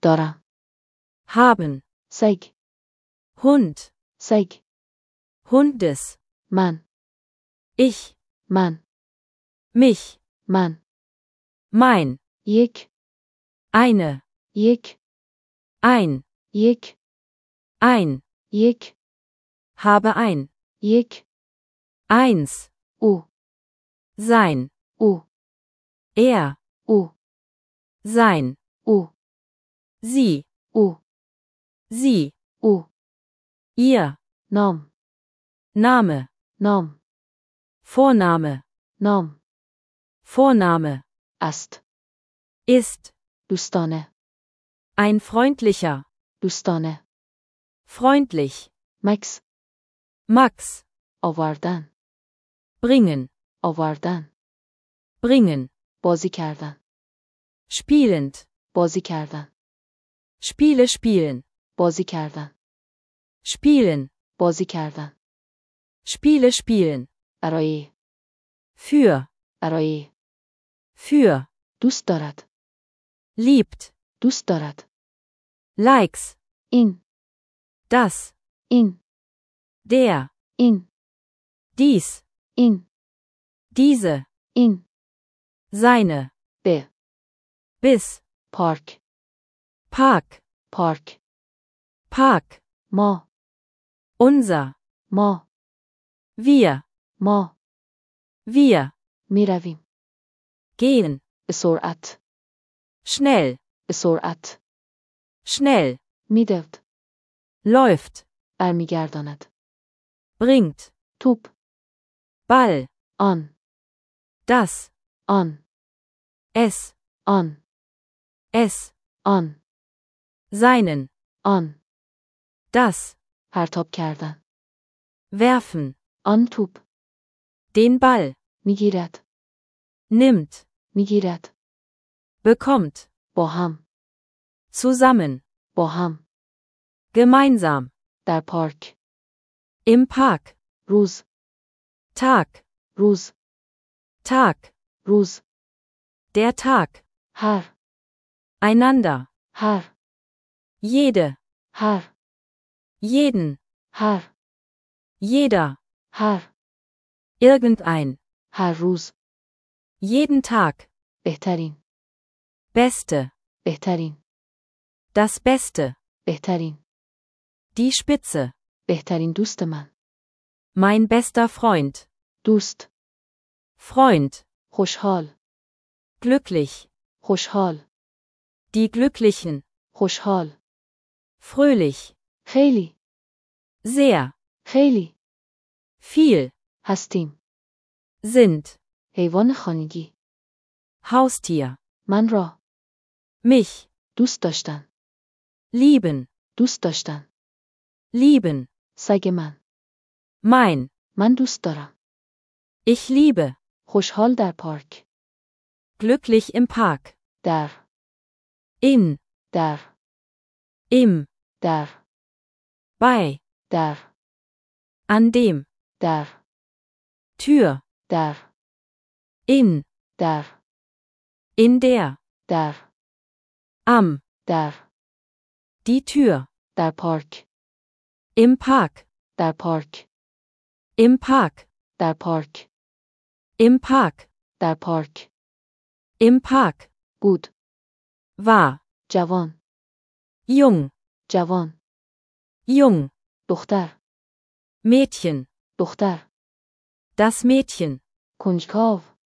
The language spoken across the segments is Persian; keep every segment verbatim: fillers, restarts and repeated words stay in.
دارم. haben, سگ. Hund, سگ. Hundes, من. ich, من. mich, من. mein, یک. eine, یک. ein, یک. ein, یک. habe ein, یک. eins, او. sein, او. er, او. sein, او. sie, او. sie, او. ihr, نام. Name, نام. Vorname, نام. Vorname, است. ist, دوستانه. ein freundlicher, دوستانه. freundlich, مکس. Max, آوردن. bringen, آوردن. bringen, بازی کردن. spielend, بازی کردن. Spiele spielen, بازی کردن. spielen, بازی کردن. Spiele spielen, برای. für, برای. für, دوست دارد. liebt, دوست دارد. likes, این. das, این. der, این. dies, این. diese, این. seine, به. bis, پارک. Park, پارک. Park, ما. unser, ما. wir, ما. wir, می رویم. gehen, به سرعت. schnell, به سرعت. schnell, می دود. läuft, برمیگرداند. bringt, توپ. Ball, آن. das, آن. es, آن. es, آن. seinen, آن. das, پرتاب کردن. werfen, آن توپ. den Ball, میگیرد. nimmt, میگیرد. bekommt, با هم. zusammen, با هم. gemeinsam, در پارک. im Park, روز. Tag, روز. Tag, روز. der Tag, هر. einander, هر. jede, هر. jeden, هر. jeder, هر. irgendein, هر روز. jeden Tag, بهترین. beste, بهترین. das Beste, بهترین. die Spitze, بهترین دوست من. mein bester Freund, دوست. Freund, خوشحال. glücklich, خوشحال. die Glücklichen, خوشحال. fröhlich, خیلی. sehr, خیلی. viel, هستیم. sind, حیوان خانگی. Haustier, من را. mich, دوست داشتن. lieben, دوست داشتن. lieben, سگ من. mein, من دوست دارم. ich liebe, خوشحال در پارک. glücklich im Park, در. in, در. im, در. bei, در. an dem, در. Tür, در. in, در. in der, در. am, در. die Tür, در پارک. im Park, در پارک. im Park, در پارک. im Park, در پارک. im Park, بود. war, جوان. jung, جوان. jung, دختر. Mädchen, دختر. das Mädchen, کنجکاو.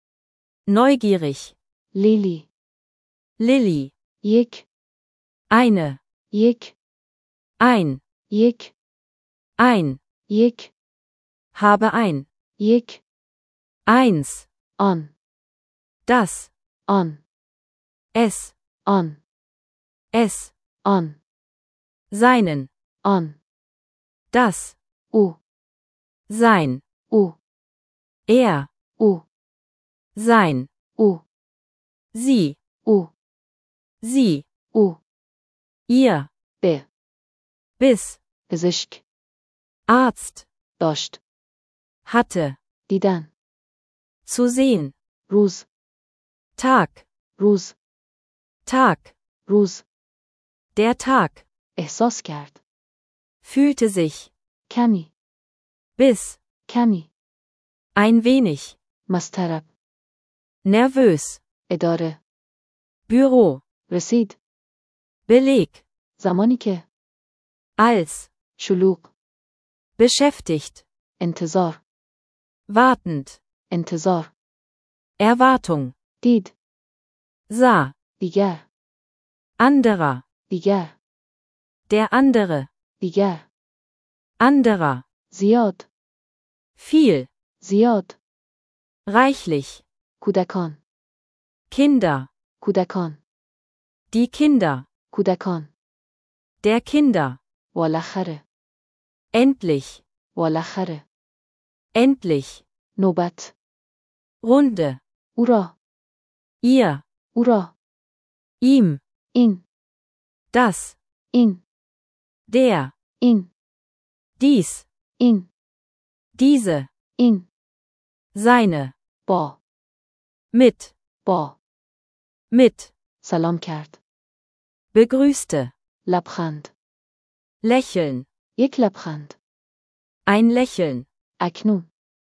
neugierig, لیلی. Lilly, یک. eine, یک. ein, یک. ein, یک. habe ein, یک. eins, آن. das, آن. es, آن. es, آن. seinen, آن. das, او. sein, او. er, او. sein, او. sie, او. sie, او. ihr, به. bis, پزشک. Arzt, داشت. hatte, دیدن. zu sehen, روز. Tag, روز. Tag, روز. Der Tag. احساس کرد. Fühlte sich. کمی. Bis. کمی. Ein wenig. مضطرب. Nervös. اداره. Büro. رسید. Beleg. زمانی که. Als. شلوغ. Beschäftigt. انتظار. Wartend. انتظار. Erwartung. دید. Sah. دیگر. Anderer. دیگر. Der andere. دیگر. Anderer. زیاد. Viel. زیاد. Reichlich. کودکان. Kinder. کودکان. Die Kinder. کودکان. Der Kinder. بالاخره. Endlich. بالاخره. Endlich. نوبت. Runde. او را. Ihr. او را. Ihm. این. Das. این. Der. این. Dies. این. Diese. این. Seine. با. Mit. با. Mit. سلام کرد. Begrüßte. لبخند. Lächeln. یک لبخند. Ein Lächeln. اکنون.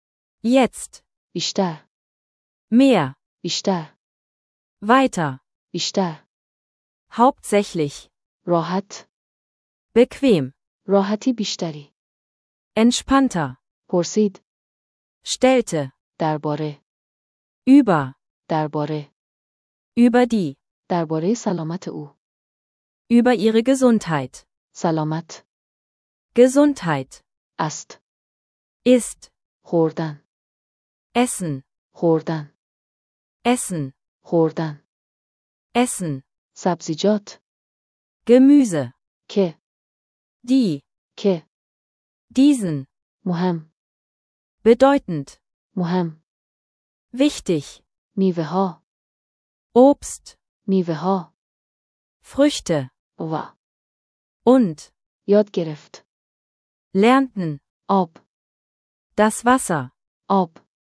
Jetzt. بیشتر. Mehr. بیشتر. Weiter. بیشتر. Hauptsächlich. راحت. Bequem. راحتی بیشتری. Entspannter. پرسید. Stellte. درباره. Über. درباره. Über die. درباره سلامت او. Über ihre Gesundheit. سلامت. Gesundheit. است. Ist. خوردن. Essen. خوردن. Essen. خوردن. Essen. سبزیجات. Gemüse. که. Die. که. Diesen. مهم. Bedeutend. مهم. Wichtig. میوه ها. Obst. میوه ها. Früchte. و. Und. یاد گرفت. Lernten. آب. Das Wasser. آب.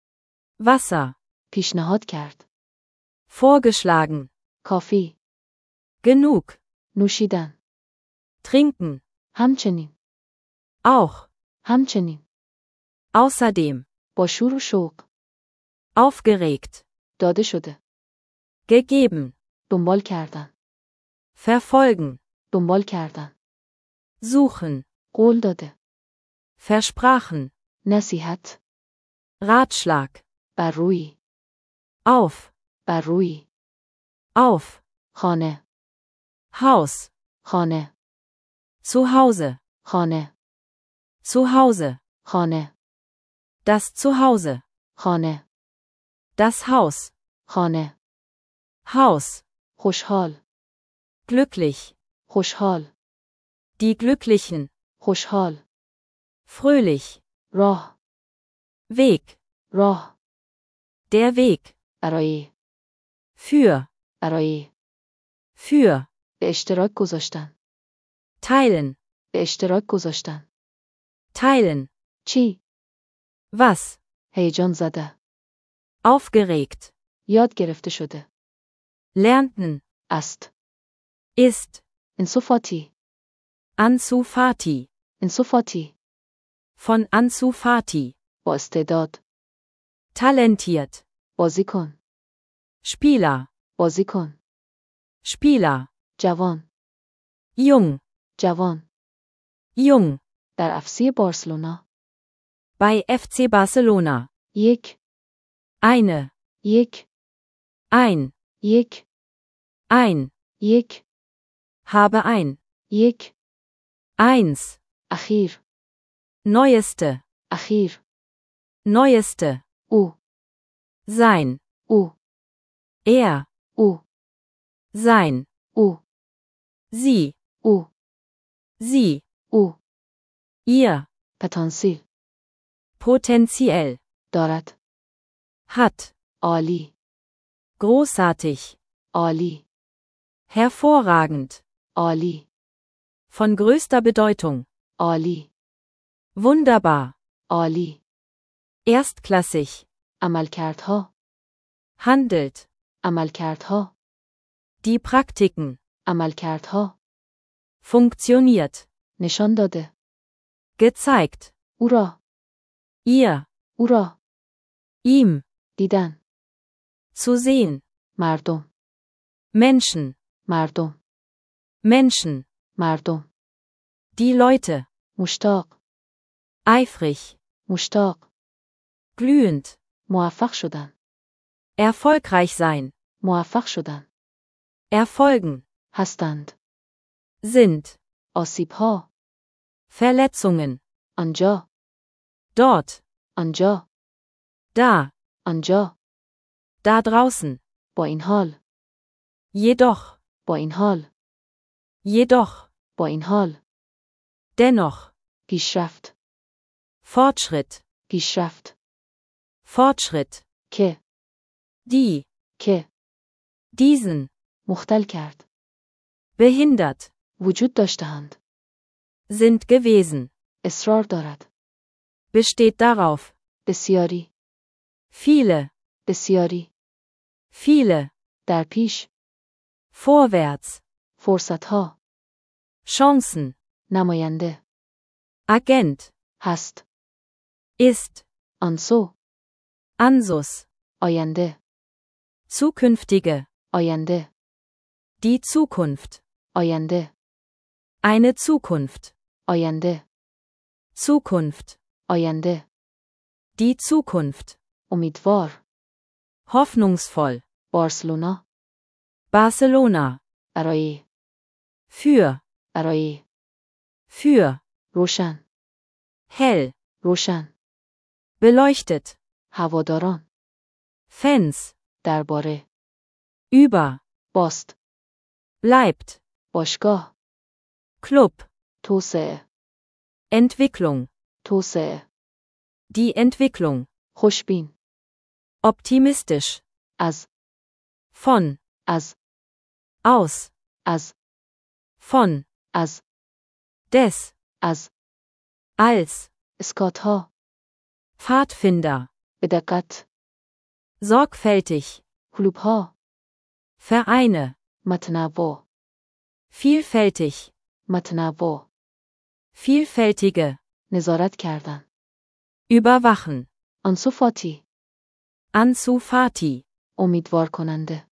Wasser. پیشنهاد کرد. Vorgeschlagen. کافی. Genug. نوشیدن. Trinken. همچنین. Auch. همچنین. Außerdem. با شور و شوق. Aufgeregt. داده شده. Gegeben. دنبال کردن. Verfolgen. دنبال کردن. Suchen. قول داده. Versprachen. نصیحت. Ratschlag. بر روی. Auf. بر روی. Auf. خانه. Haus. خانه. Zu Hause. خانه. Zu Hause. خانه. Das Zuhause. خانه. Das Haus. خانه. Haus. خوشحال. Glücklich. خوشحال. Die Glücklichen. خوشحال. Fröhlich. راه. Weg. راه. Der Weg. برای. Für. برای. Für. به اشتراک گذاشتن. Teilen. به اشتراک گذاشتن. Teilen. چی؟ Was. هیجان زده. Aufgeregt. یاد گرفته شده. Lernten. است. Ist. انصفاتی. Ansu Fati. انصفاتی. Von Ansu Fati. با استعداد. Talentiert. بازی کن. Spieler. بازی کن. Spieler. جوان. Jung. جوان. Jung. در اف سی بارسلونا. Bei F C Barcelona. یک. Eine. یک. Ein. یک. Ein. یک. Habe ein. یک. Eins. اخیر. Neueste. اخیر. Neueste. او. Sein. او. Er. او. Sein. او. Sie. او. Sie. او. Ihr. پتانسیل. Potenziell. دارد. Hat. عالی. Großartig. عالی. Hervorragend. عالی. Von größter Bedeutung. عالی. Wunderbar. عالی. Erstklassig. عملکردها. Handelt. عملکردها. Die Praktiken. عملکردها. Funktioniert. نشان داده. Gezeigt. او را. Ihr. او را. Ihm. دیدن. Zu sehen. مردم. Menschen. مردم. Menschen. مردم. Die Leute. مشتاق. Eifrig. مشتاق. Glühend. موفق شدن. Erfolgreich sein. موفق شدن. Erfolgen. هستند. Sind. آسیب ها. Verletzungen. آنجا. Dort. آنجا. Da. آنجا. Da draußen. با این حال. Jedoch. با این حال. Jedoch. با این حال. Dennoch. پیشرفت. Fortschritt. پیشرفت. Fortschritt. که. Die. که. Diesen. مختل کرد. Behindert. وجود داشتهاند. Sind gewesen. اصرار دارد. Besteht darauf. بسیاری. Viele. بسیاری. Viele. در پیش. Vorwärts. فرصت ها. Chancen. نماینده. Agent. هست. Ist. آنسو. Ansus. آینده. Zukünftige. آینده. Die Zukunft. آینده. Eine Zukunft. آینده. Zukunft. آینده. Die Zukunft. امیدوار. Hoffnungsvoll. بارسلونا. Barcelona. برای. Für. برای. Für. روشن. Hell. روشن. Beleuchtet. هواداران. Fans. درباره. Über. باست. Bleibt. باشگاه. Club. توسعه. Entwicklung. توسعه. Die Entwicklung. خوشبین. Optimistisch. از. Von. از. Aus. از. Von. از. Des. از. Als. اسکات ها. Pfadfinder. به دقت. Sorgfältig. کلوب ها. Vereine. متنوع. Vielfältig. متنوع. Vielfältige. نظارت کردن. Überwachen. آنسوفاتی. Ansu Fati. امیدوار کننده.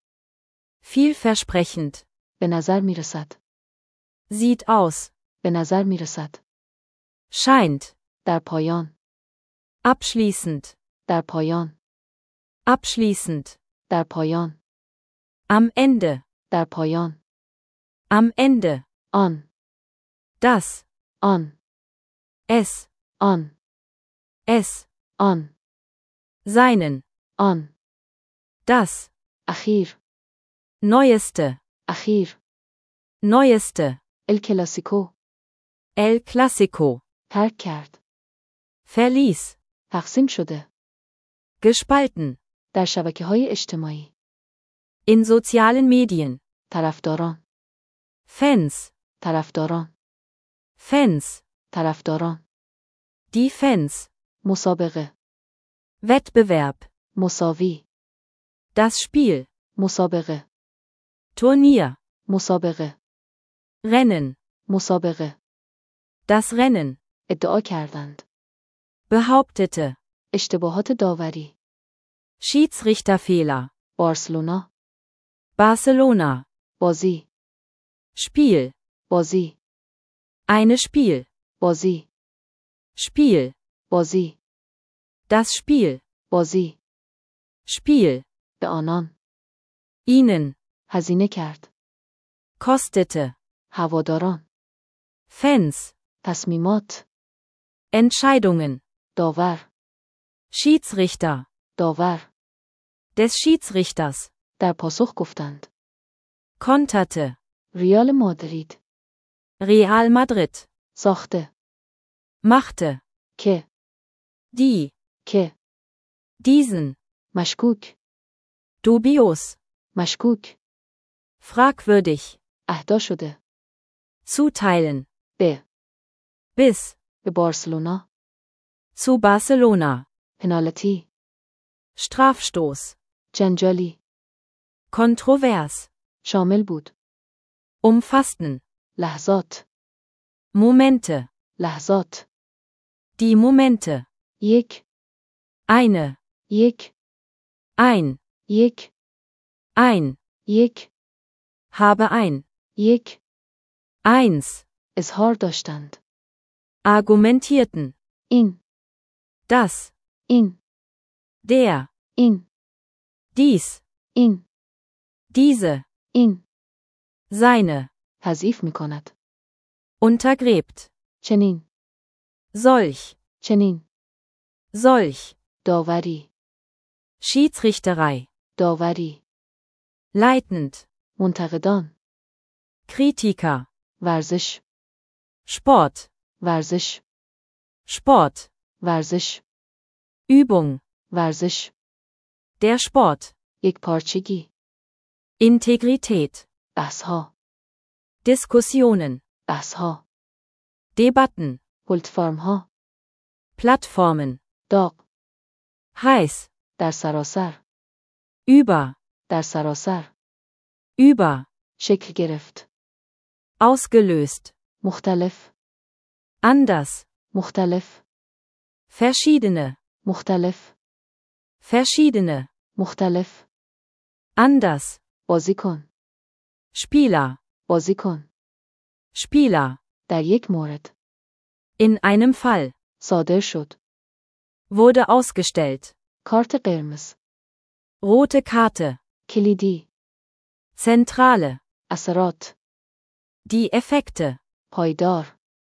Vielversprechend. به نظر می رسد. Sieht aus. به نظر می رسد. Scheint. در پایان. Abschließend. در پایان. Abschließend. در پایان. Am Ende. در پایان. Am Ende. آن. Das. آن. Es. آن. Es. آن. Seinen. آن. Das. اخیر. Neueste. اخیر. Neueste. ال کلاسیکو. El Clasico. ترک کرد. Verließ. تقسیم شده. Gespalten. در شبکه‌های اجتماعی. In sozialen Medien. طرفداران. Fans. طرفداران. Fans. طرفداران. Die Fans. مسابقه. Wettbewerb. مساوی. Das Spiel. مسابقه. Turnier. مسابقه. Rennen. مسابقه. Das Rennen. ادعا کردند. Behauptete. اشتباهات داوری. Schiedsrichterfehler. بارسلونا. Barcelona. بازی. Spiel. بازی. Eine Spiel. بازی. Spiel. بازی. Das Spiel. بازی. Spiel. به آنان. Ihnen. هزینه کرد. Kostete. هواداران. Fans. تصمیمات. Entscheidungen. داور. Schiedsrichter. داور. Des Schiedsrichters. در پاسخ گفتند. Konterte. ریال مادرید. Real Madrid. ساخته. Machte. که. Die. که. Diesen. مشکوک. Dubios. مشکوک. Fragwürdig. اهدا شده. Zuteilen. به. Bis. به بارسلونا. Zu Barcelona. پنالتی. Strafstoß. جنجالی. Kontrovers. شامل بود. Umfassten. لحظات. Momente. لحظات. Die Momente. یک. Eine. یک. Ein. یک. Ein. یک. Habe ein. یک. Eins. اظهار داشتند. Argumentierten. این. Das. این. Der. این. Dies. این. Diese. این. Seine. تضعیف می کند. Untergräbt. چنین. Solch. چنین. Solch. داوری. Schiedsrichterei. داوری. Leitend. منتقدان. Kritiker. ورزش. Sport. ورزش. Sport. ورزش. Übung. ورزش. Der Sport. یک پارچگی. Integrität. بحثها. Diskussionen. بحثها. Debatten. پلتفرمها. Plattformen. داغ. Heiß. در سراسر. Über. در سراسر. Über. شکل گرفت. Ausgelöst. مختلف. Anders. مختلف. Verschiedene. مختلف. Verschiedene. مختلف. Anders. بازی کن. Spieler. بازی کن. Spieler. در یک مورد. In einem Fall. صادر شد. Wurde ausgestellt. کارت قرمز. Rote Karte. کلیدی. Zentrale. اثرات. Die Effekte. پایدار.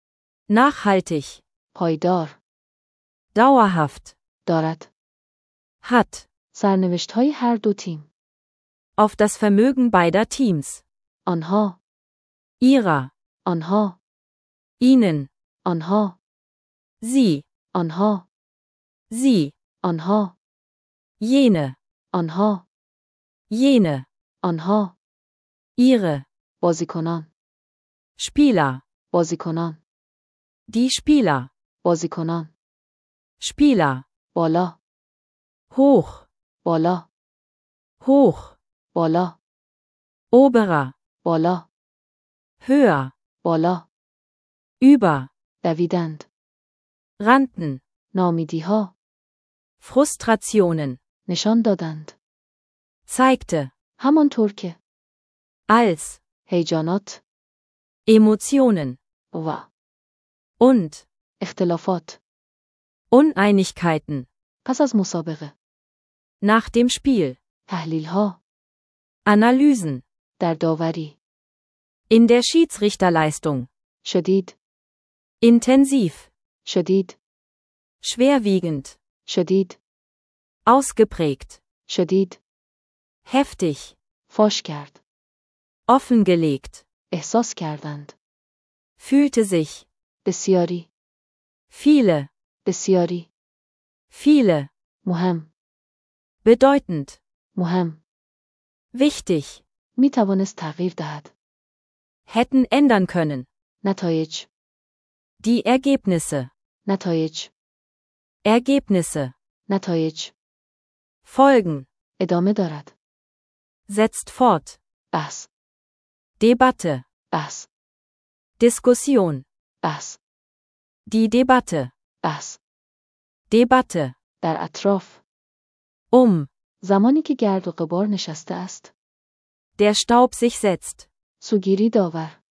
Nachhaltig. پایدار. Dauerhaft. دارد. Hat. سرنوشت های هر دو تیم. Auf das Vermögen beider Teams. آنها. Ihrer. آنها. Ihnen. آنها. Sie. آنها. Sie. آنها. Jene. آنها. Jene. آنها. Ihre. بازیکنان. Spieler. بازیکنان. Die Spieler. بازیکنان. Spieler. بالا. Hoch. بالا. Hoch. بالا. Oberer. بالا. Höher. بالا. Über. دویدند. Rannten. نامیدی ها. Frustrationen. نشان دادند. Zeigte. همانطور که. Als. هیجانات. Emotionen. و. Und. اختلافات. Uneinigkeiten. پس از مسابقه. Nach dem Spiel. تحلیل ها. Analysen. در داوری. In der Schiedsrichterleistung. شدید. Intensiv. شدید. Schwerwiegend. شدید. Ausgeprägt. شدید. Heftig. فاش کرد. Offengelegt. احساس کردند. Fühlte sich. بسیاری. Viele. بسیاری. Viele. مهم. Bedeutend. مهم. Wichtig. می توانست تغییر دهد. Hätten ändern können. نتایج. Die Ergebnisse. نتایج. Ergebnisse. نتایج. Folgen. ادامه دارد. Setzt fort. بحث. Debatte. بحث. Diskussion. بحث. Die Debatte. بحث. Debatte. در اطراف. Um. زمانی که گرد و غبار نشسته است. Der Staub sich setzt. سوگیری داور.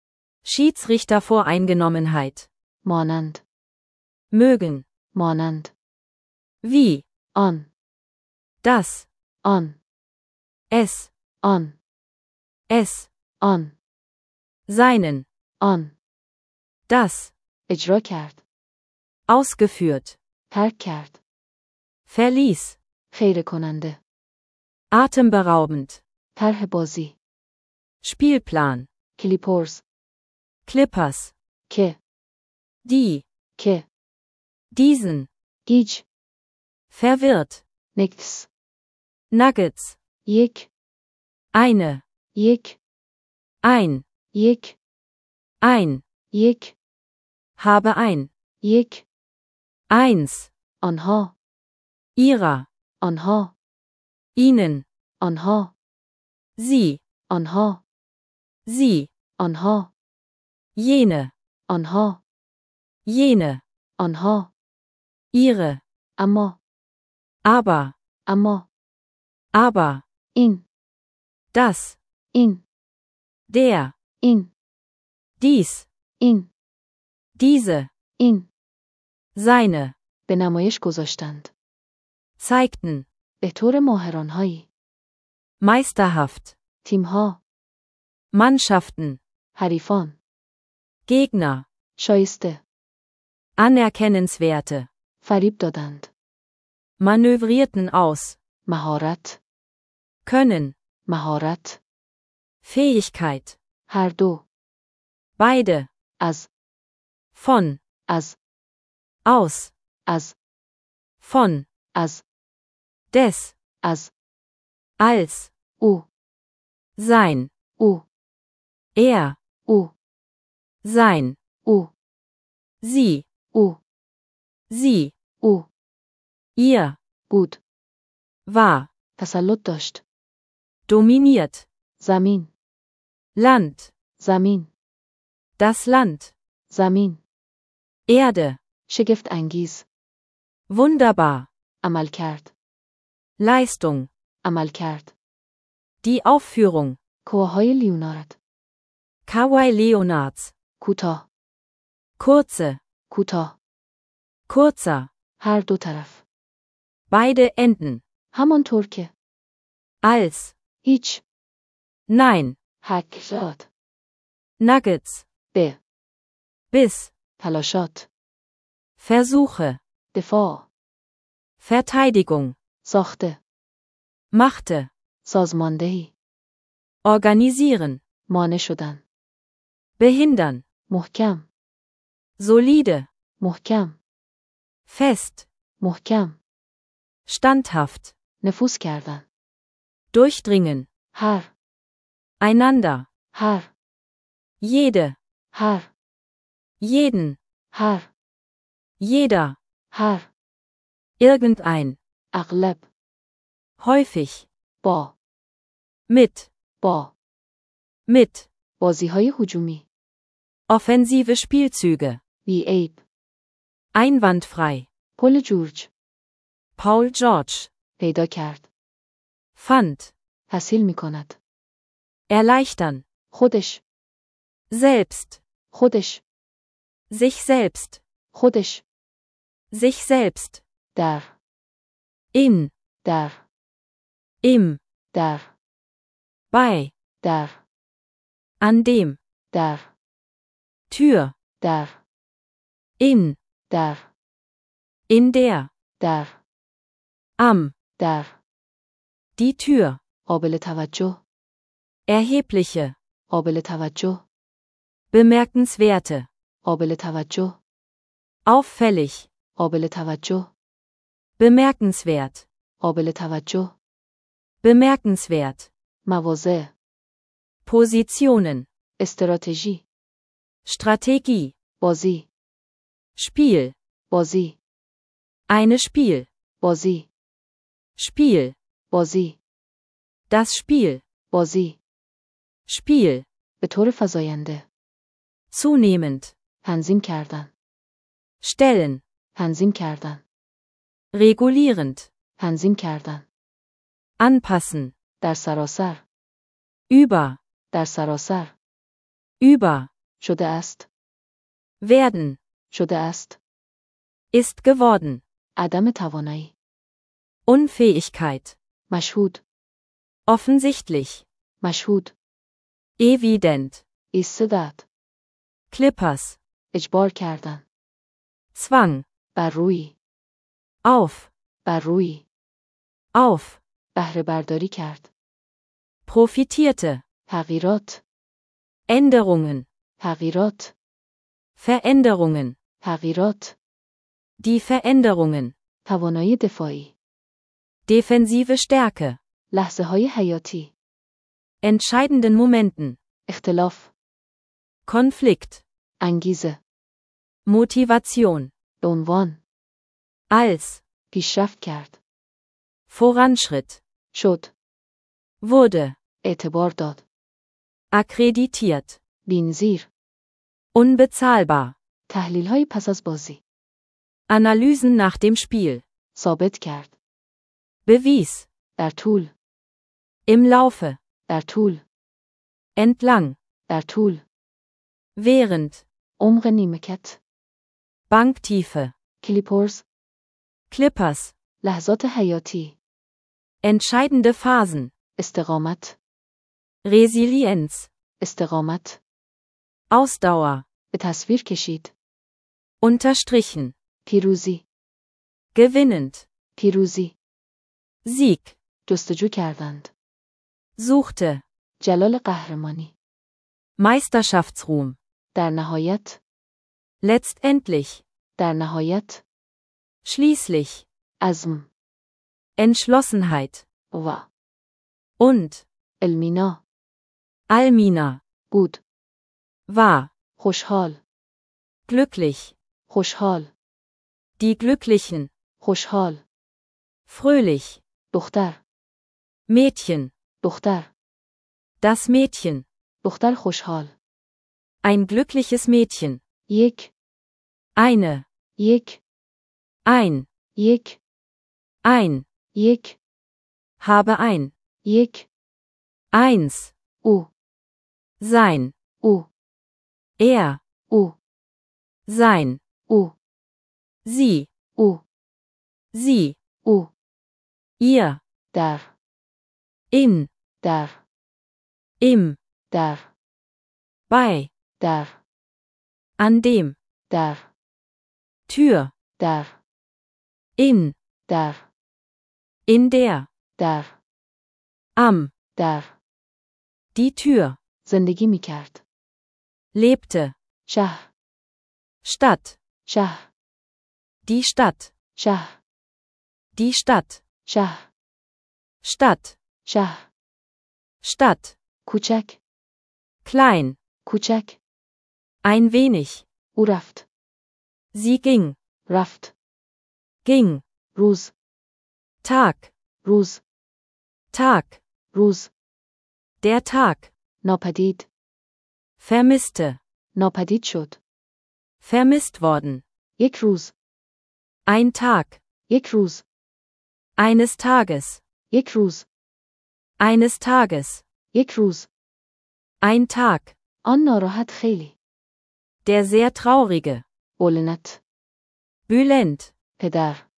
Schiedsrichtervoreingenommenheit. مانند. Mögen. مانند. Wie. آن. Das. آن. Es. آن. Es. آن. Seinen. آن. Das. اجرا کرد. Ausgeführt. ترک کرد. Verließ. خیره کننده. Atemberaubend. طرح بازی. Spielplan. کلیپورز. Clippers. که. Die. که. Diesen. گیج. Verwirrt. نیکس. Nuggets. یک. Eine. یک. Ein. یک. Ein. یک. Habe ein. یک. Eins. آنها. Ihrer. آنها. آنها. Ihnen. آنها. Sie. آنها. Sie. آنها. jene, آنها. jene, آنها. ihre, اما. aber, اما. aber, این. das, این. der, این. dies, این. diese, این. seine, به نمایش گذاشتند. zeigten, به طور ماهرانهایی. meisterhaft, تیمها. Mannschaften, حریفان. Gegner, شایسته. anerkennenswerte, فریب دادند. manövrierten aus, مهارت. können, مهارت. Fähigkeit, هر دو. beide, از. von, از. aus, از. von, از. des, از. als, او. sein, او. er, او. sein, او. sie, او. sie, او. ihr, بود. war, تسلط داشت. dominiert, زمین. Land, زمین. das Land, زمین. Erde, شگفت انگیز. wunderbar, عمل کرد. Leistung, عمل کرد. die Aufführung, کوههای لیونارد. Kawhi Leonards, کوتاه. kurze, کوتاه. kurzer, هر دو طرف. beide Enden, همانطور که. als, هیچ. nein, حکرات. Nuggets, به. bis, تلاشات. Versuche, دفاع. Verteidigung, ساخته. machte, سازماندهی. organisieren, مانع شدن. behindern, محکم. solide, محکم. fest, محکم. standhaft, نفوذ کردن. durchdringen, هر. einander, هر. jede, هر. jeden, هر. jeder, هر. irgendein, اغلب. häufig, با. mit, با. mit, بازیهای هجومی. offensive Spielzüge, بی عیب. einwandfrei, پل جورج. Paul George, پیدا کرد. fand, تسهیل می کند. erleichtern, خودش. selbst, خودش. sich selbst, خودش. sich selbst, در. in, در. im, در. bei, در. an dem, در. Tür, در. in, در. in der, در. am, در. die Tür, قابل توجه. erhebliche, قابل توجه. bemerkenswerte, قابل توجه. auffällig, قابل توجه. bemerkenswert, قابل توجه. bemerkenswert, مواضع. Positionen, استراتژی. Strategie, بازی. Spiel, بازی. eine Spiel, بازی. Spiel, بازی. das Spiel, بازی. Spiel, به طور فزاینده. zunehmend, تنظیم کردن. stellen, تنظیم کردن. regulierend, تنظیم کردن. anpassen, در سراسر. über, در سراسر. über, شده است. werden, شده است. ist geworden, عدم توانایی. Unfähigkeit, مشهود. offensichtlich, مشهود. evident, ایستادت. Clippers, اجبار کردن. Zwang, بر روی. auf, بر روی. auf, بهره برداری کرد. profitierte, تغییرات. Änderungen, تغییرات. Veränderungen, تغییرات. die Veränderungen, توانایی دفاعی. defensive Stärke, لحظه های حیاتی. entscheidenden Momenten, اختلاف. Konflikt, انگیزه. Motivation, به عنوان. als, پیشرفت کرد. Voranschritt, شد. wurde, اعتبار داد. akkreditiert, بینزیر. Unbezahlbar. تحلیل های پس از بازی. Analysen nach dem Spiel. ثابت کرد. Bewies. در طول. Im Laufe. در طول. Entlang. در طول. Während. عمق نیمکت. Banktiefe. کلیپرز. Clippers. لحظات حیاتی. Entscheidende Phasen. استقامت. Resilienz. استقامت. Ausdauer. به تصویر کشید. Unterstrichen. پیروزی. Gewinnend. پیروزی. Sieg. جستجو کردند. Suchte. جلال قهرمانی. Meisterschaftsruhm. در نهایت. Letztendlich. در نهایت. Schließlich. عزم. Entschlossenheit. و. Und. المینا. Almina. بود. War. خوشحال. Glücklich. خوشحال. Die Glücklichen. خوشحال. Fröhlich. دختر. Mädchen. دختر. Das Mädchen. دختر خوشحال. Ein glückliches Mädchen. یک. Eine. یک. Ein. یک. Ein. یک. Habe ein. یک. Eins. او. Sein. او. Er. او. Sein. او. Sie. او. Sie. او. Ihr. در. In. در. Im. در. Bei. در. An dem. در. Tür. در. In. در. In der. در. Am. در. Die Tür. زندگی می کرد. Lebte. شهر. Stadt. شهر. Die Stadt. شهر. Die Stadt. شهر. Stadt. شهر. Stadt. کوچک. Klein. کوچک. Ein wenig. او رفت. Sie ging. رفت. Ging. روز. Tag. روز. Tag. روز. Der Tag. ناپدید. Vermisste. ناپدید شد. Vermisst worden. یک روز. Ein Tag. یک روز. Eines Tages. یک روز. Eines Tages. یک روز. Ein Tag. آن ناراحت خیلی. Der sehr traurige. اولنت. Bülent. پدر.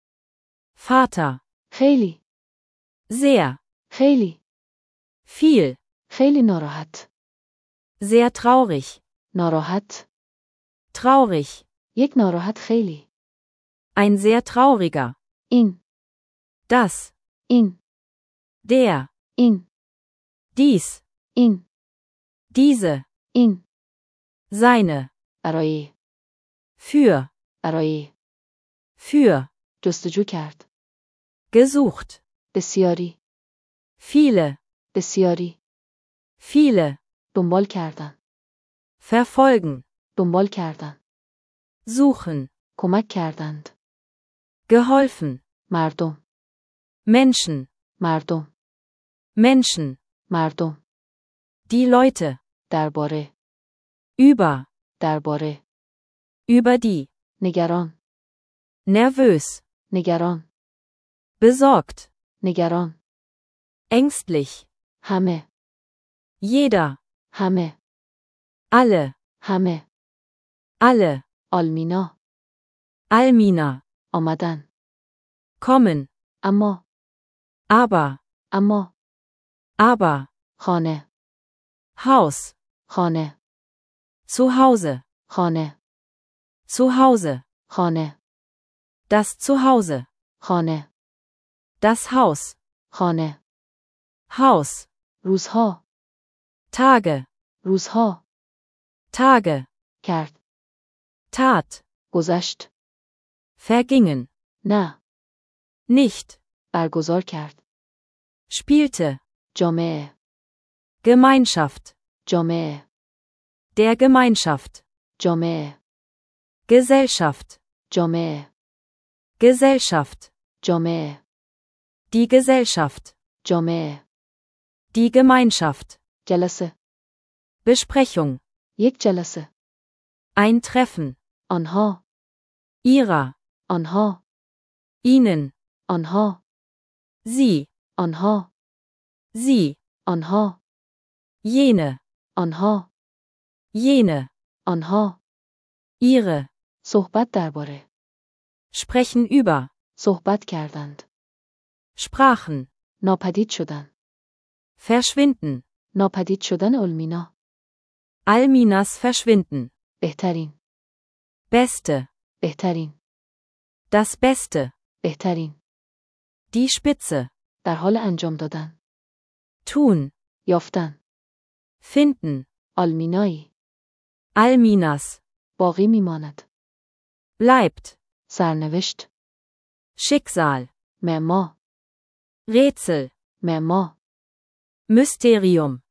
Vater. خیلی. Sehr. خیلی. Viel. خیلی ناراحت. Sehr traurig. ناراحت. Traurig. یک ناراحت خیلی. Ein sehr trauriger. این. Das. این. Der. این. Dies. این. Diese. این. Seine. برای. Für. برای. Für. جستجو کرد. Gesucht. بسیاری. Viele. بسیاری. Viele. دنبال کردن. Verfolgen. دنبال کردن. Suchen. کمک کردند. Geholfen. مردم. Menschen. مردم. Menschen. مردم. Die Leute. درباره. Über. درباره. Über die. نگران. Nervös. نگران. Besorgt. نگران. Ängstlich. همه. Jeder. همه. Alle. همه. Alle. آلمینا. Almina. آمدن. Kommen. اما. Aber. اما. Aber. خانه. Haus. خانه. Zu Hause. خانه. Zu Hause. خانه. Das Zuhause. خانه. Das Haus. خانه. Haus. روزها. Tage. روزها. Tage. کرد. Tat. گذشت. Vergingen. نه. Nicht. برگزار کرد. Spielte. جامعه. Gemeinschaft. جامعه. Der Gemeinschaft. جامعه. Gesellschaft. جامعه. Gesellschaft. جامعه. Die Gesellschaft. جامعه. Die Gemeinschaft. جلسه. Besprechung. یک جلسه. Eintreffen. آنها. Ihrer. آنها. Ihnen. آنها. Sie. آنها. Sie. آنها. Jene. آنها. Jene. آنها. Ihre. صحبت درباره. Sprechen über. صحبت کردند. Sprachen. ناپدید شدن. Verschwinden. ناپدید شدن المینا. Alminas Verschwinden. بهترین. Beste. بهترین. Das Beste. بهترین. Die Spitze. در حال انجام دادن. Tun. یافتن. Finden. آلمینایی. Alminas. باقی میماند. Bleibt. سرنوشت. Schicksal. معما. Rätsel. معما. Mysterium.